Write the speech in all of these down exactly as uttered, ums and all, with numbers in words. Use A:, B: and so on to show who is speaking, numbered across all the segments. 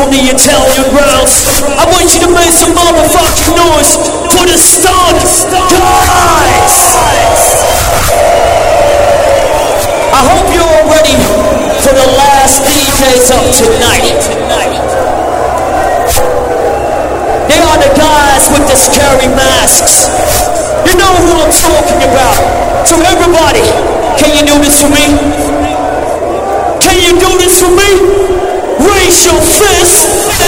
A: from the Italian grounds. I want you to make some motherfucking noise for the stunt guys. I hope you're all ready for the last D Js up tonight. They are the guys with the scary masks. You know who I'm talking about. So everybody, can you do this for me? Can you do this for me? Raise your fist.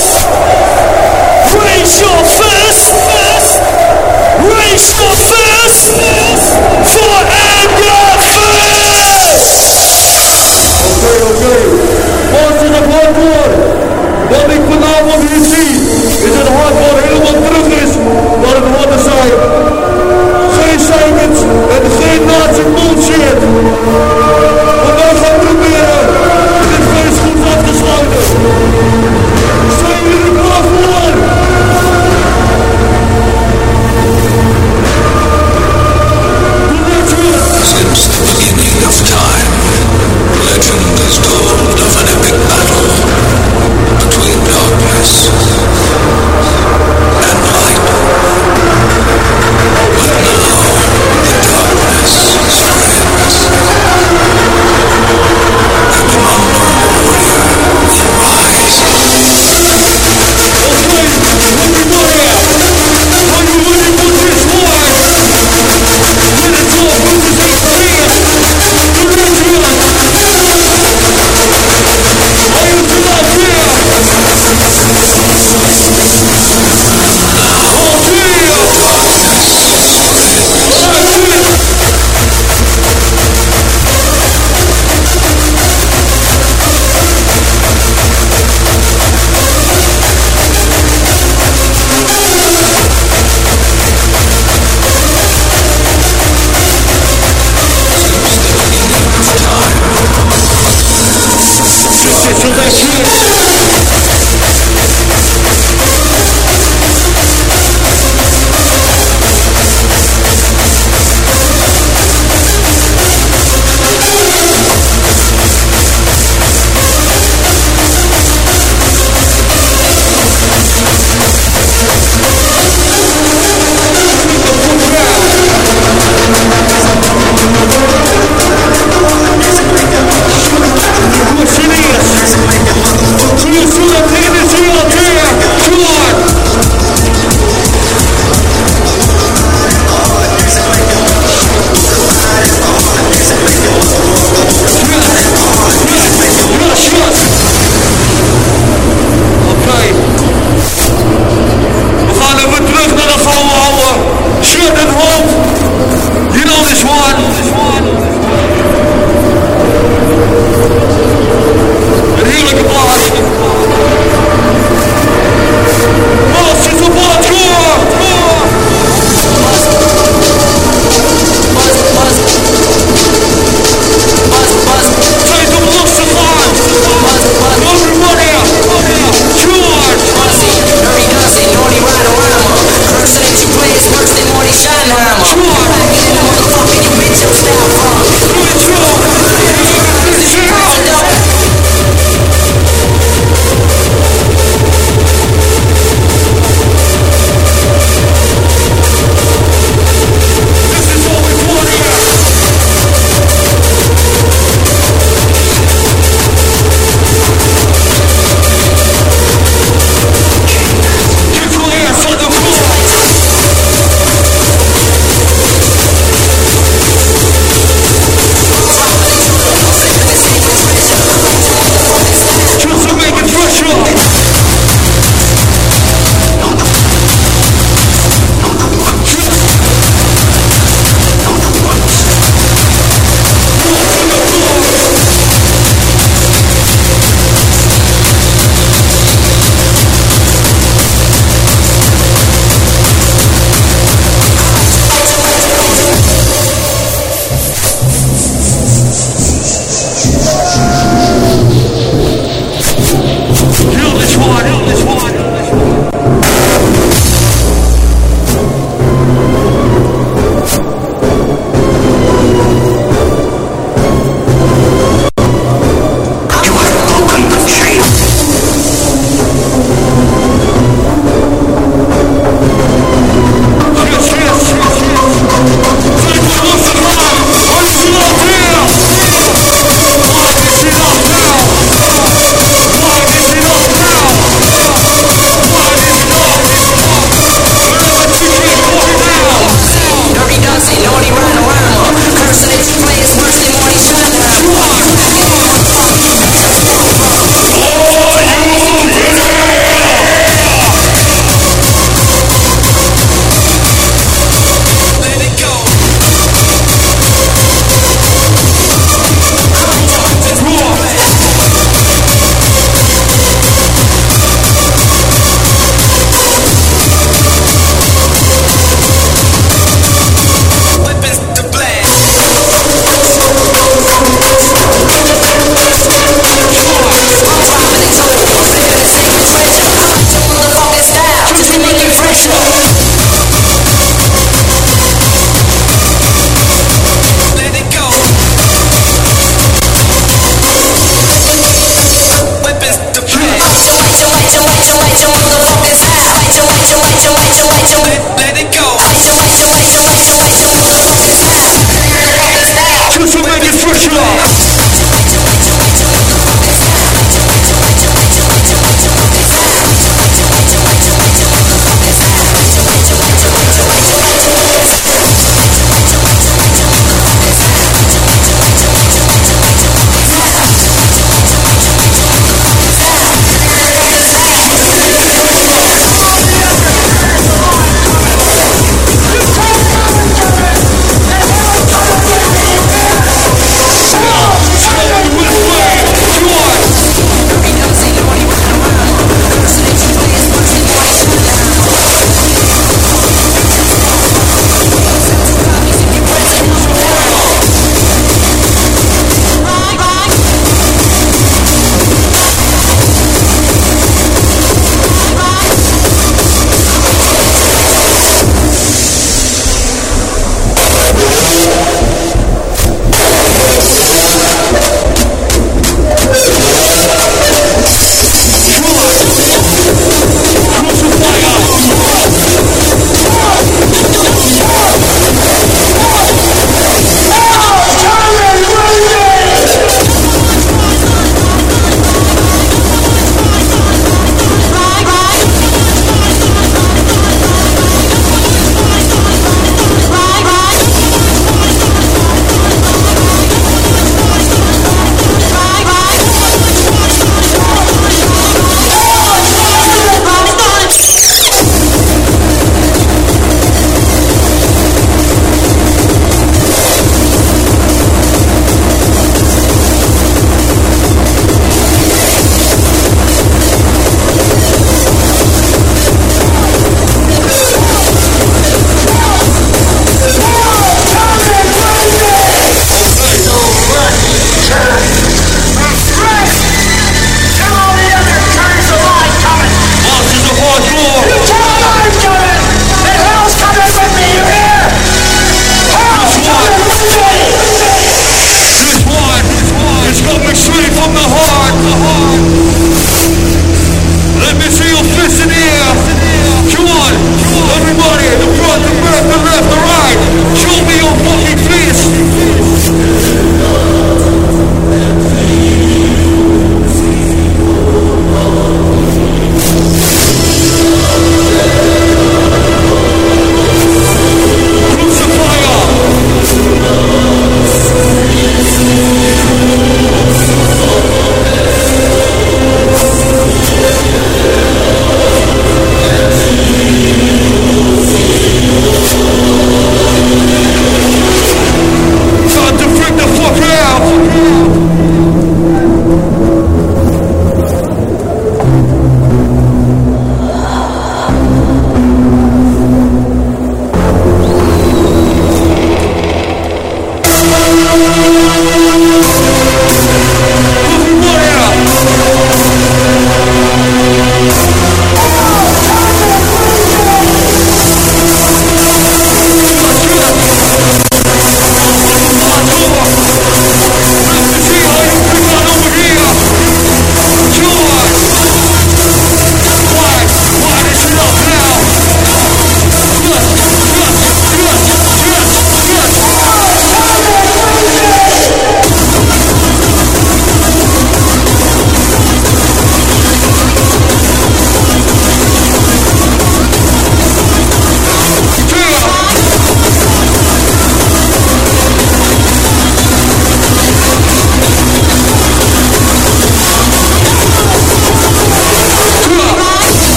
A: Raise your fist. Raise your fist for Anger Fist.
B: Okay, okay. On to the hardcore. Wat ik vanavond hier zie, is dat de hardcore helemaal terug is naar het harde side. Geen zeikens en geen nazi bullshit. Want wij gaan proberen dit feest goed af te sluiten.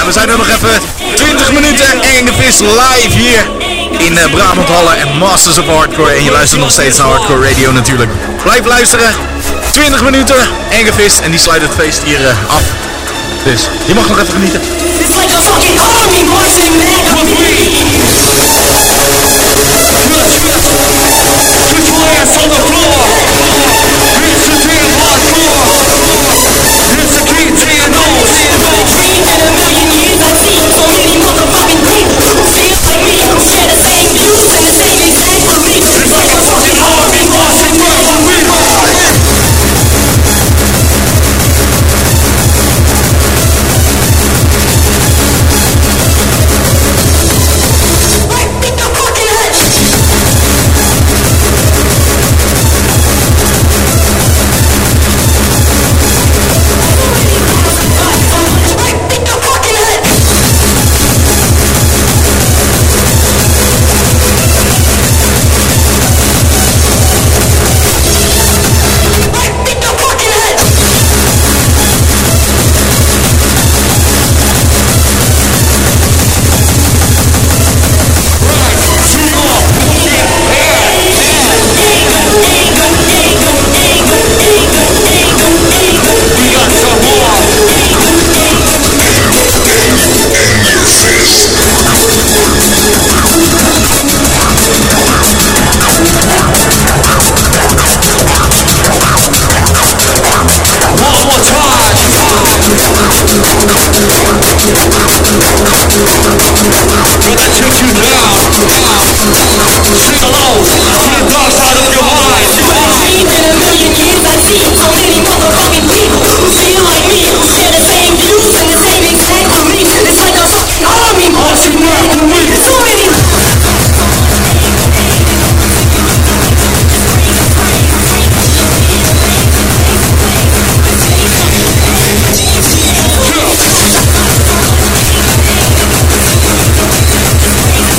C: we zijn er nog even twintig minuten Enge Vis live hier in uh, Brabant Hallen en Masters of Hardcore. En je luistert nog steeds naar Hardcore Radio natuurlijk. Blijf luisteren. twintig minuten Enge Vis en die sluit het feest hier uh, af. Dus je mag nog even genieten.
A: It's like a fucking army marching man with me. Put your ass on the floor. It's the damn hardcore. It's the key to your nose. Dream in a million years I've seen so many motherfucking people who feel like me, who share the same views and the same exact beliefs. It's like a fucking army marching man with me. We'll be right back.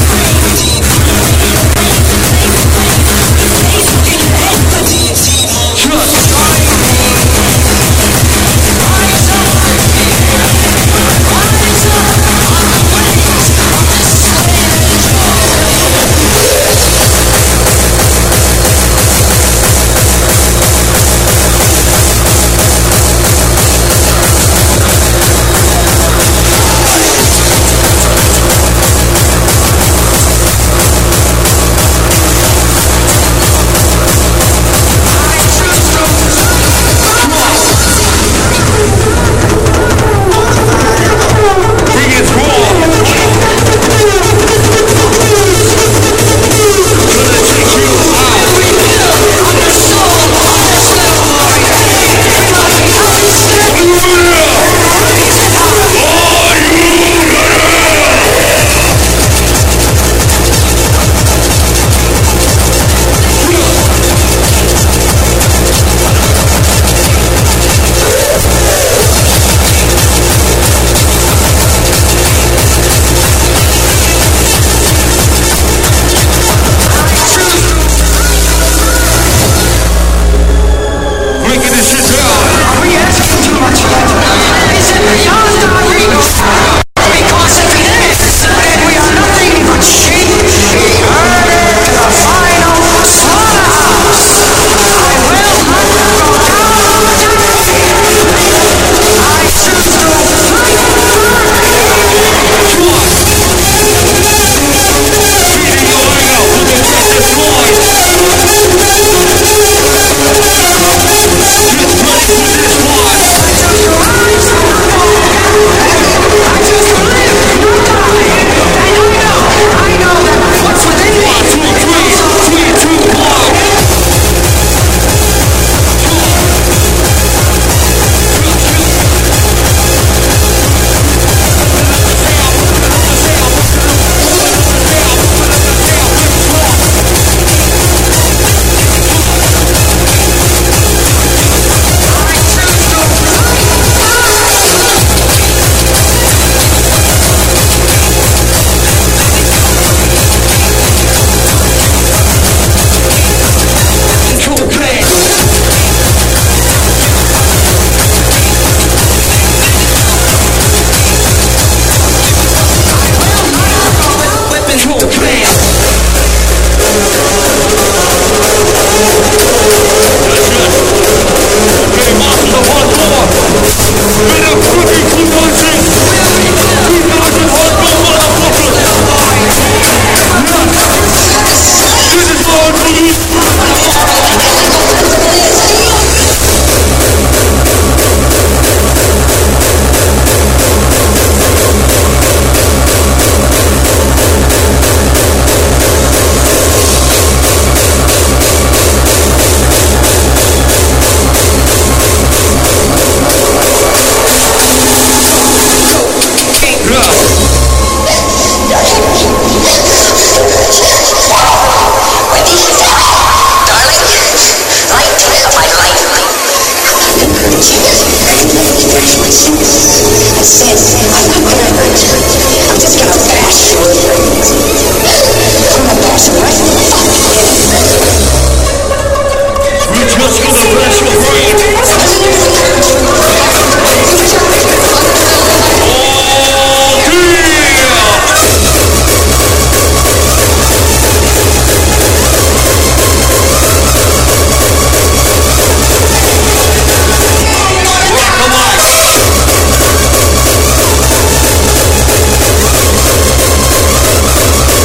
A: Rock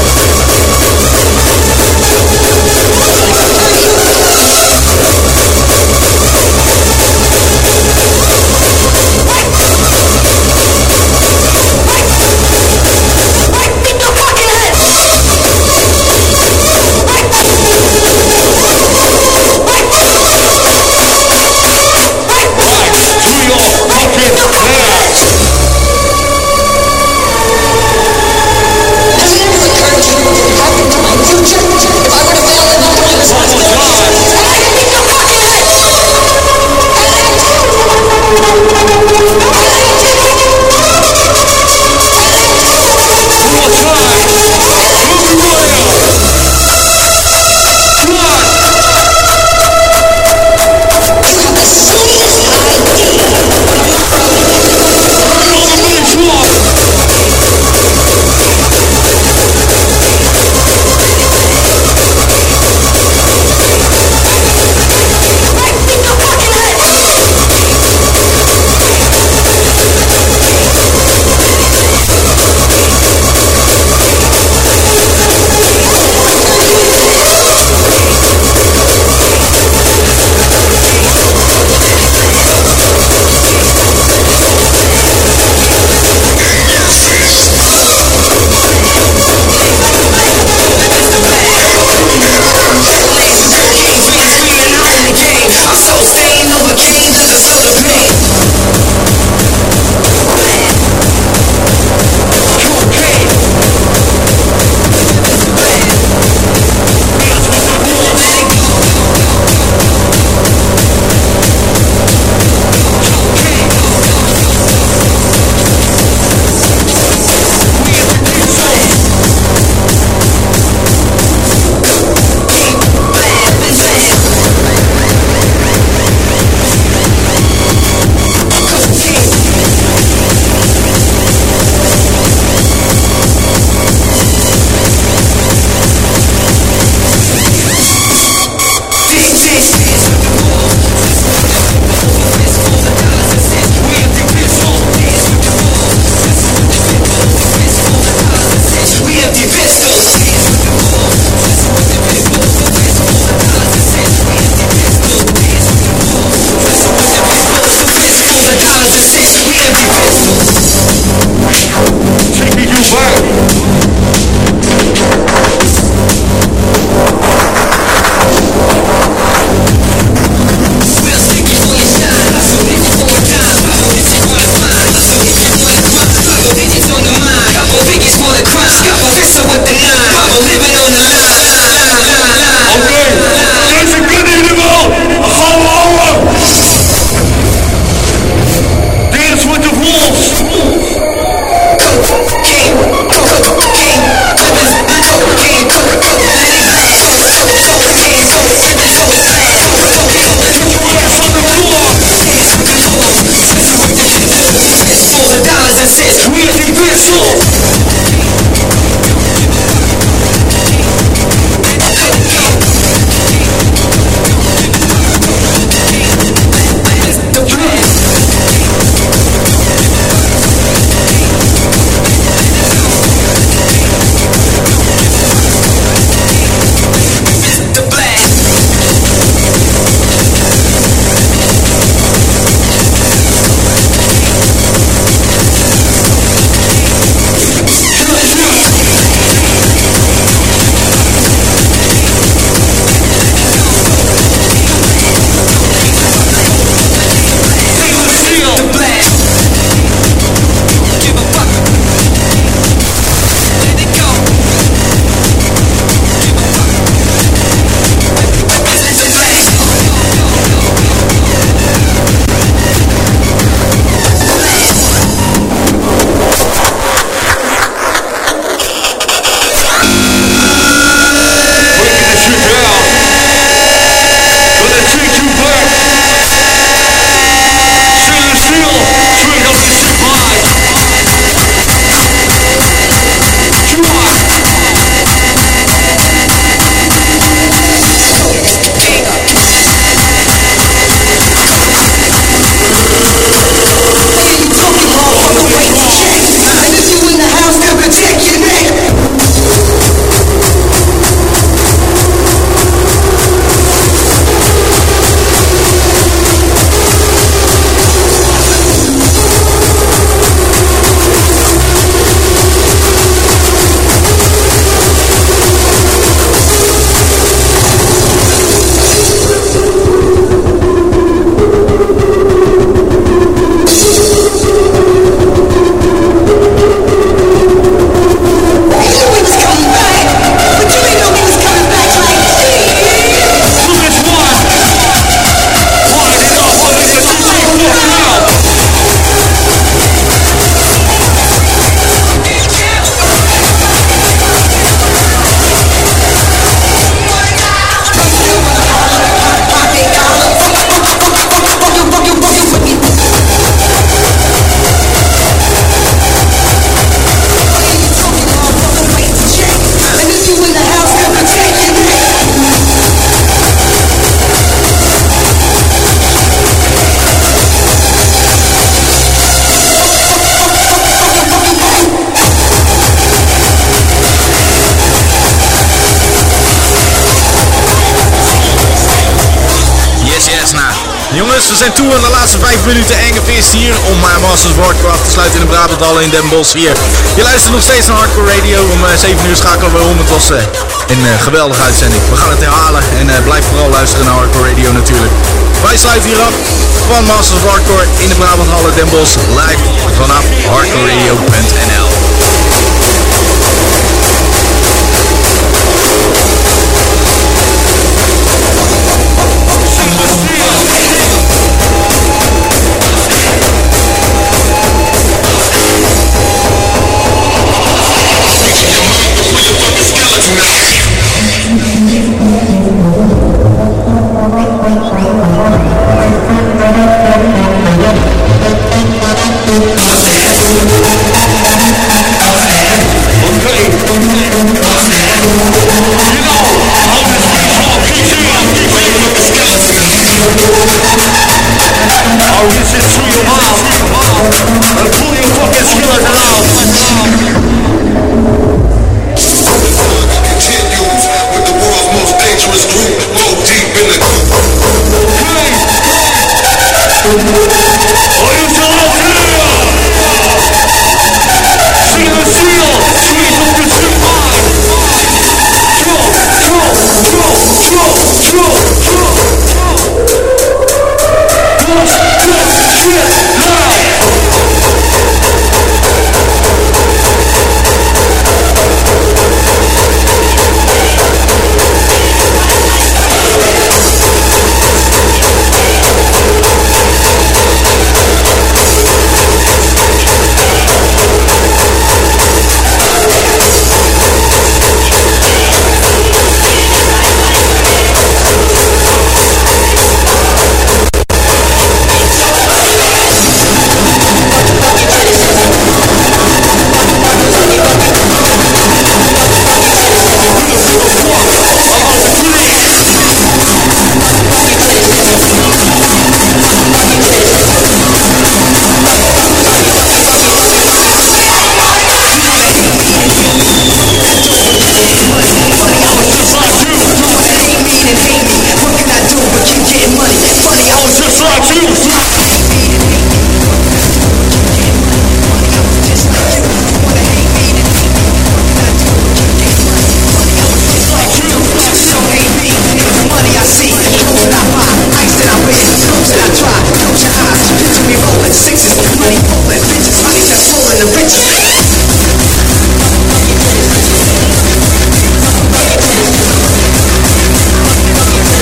C: zijn toe aan de laatste vijf minuten enge vis hier om uh, Masters of Hardcore af te sluiten in de Brabanthal in Den Bosch hier. Je luistert nog steeds naar Hardcore Radio. Om uh, zeven uur schakelen we om. Het was uh, een uh, geweldige uitzending. We gaan het herhalen en uh, blijf vooral luisteren naar Hardcore Radio natuurlijk. Wij sluiten hier af van Masters of Hardcore in de Brabanthal in Den Bosch live vanaf hardcore radio punt n l.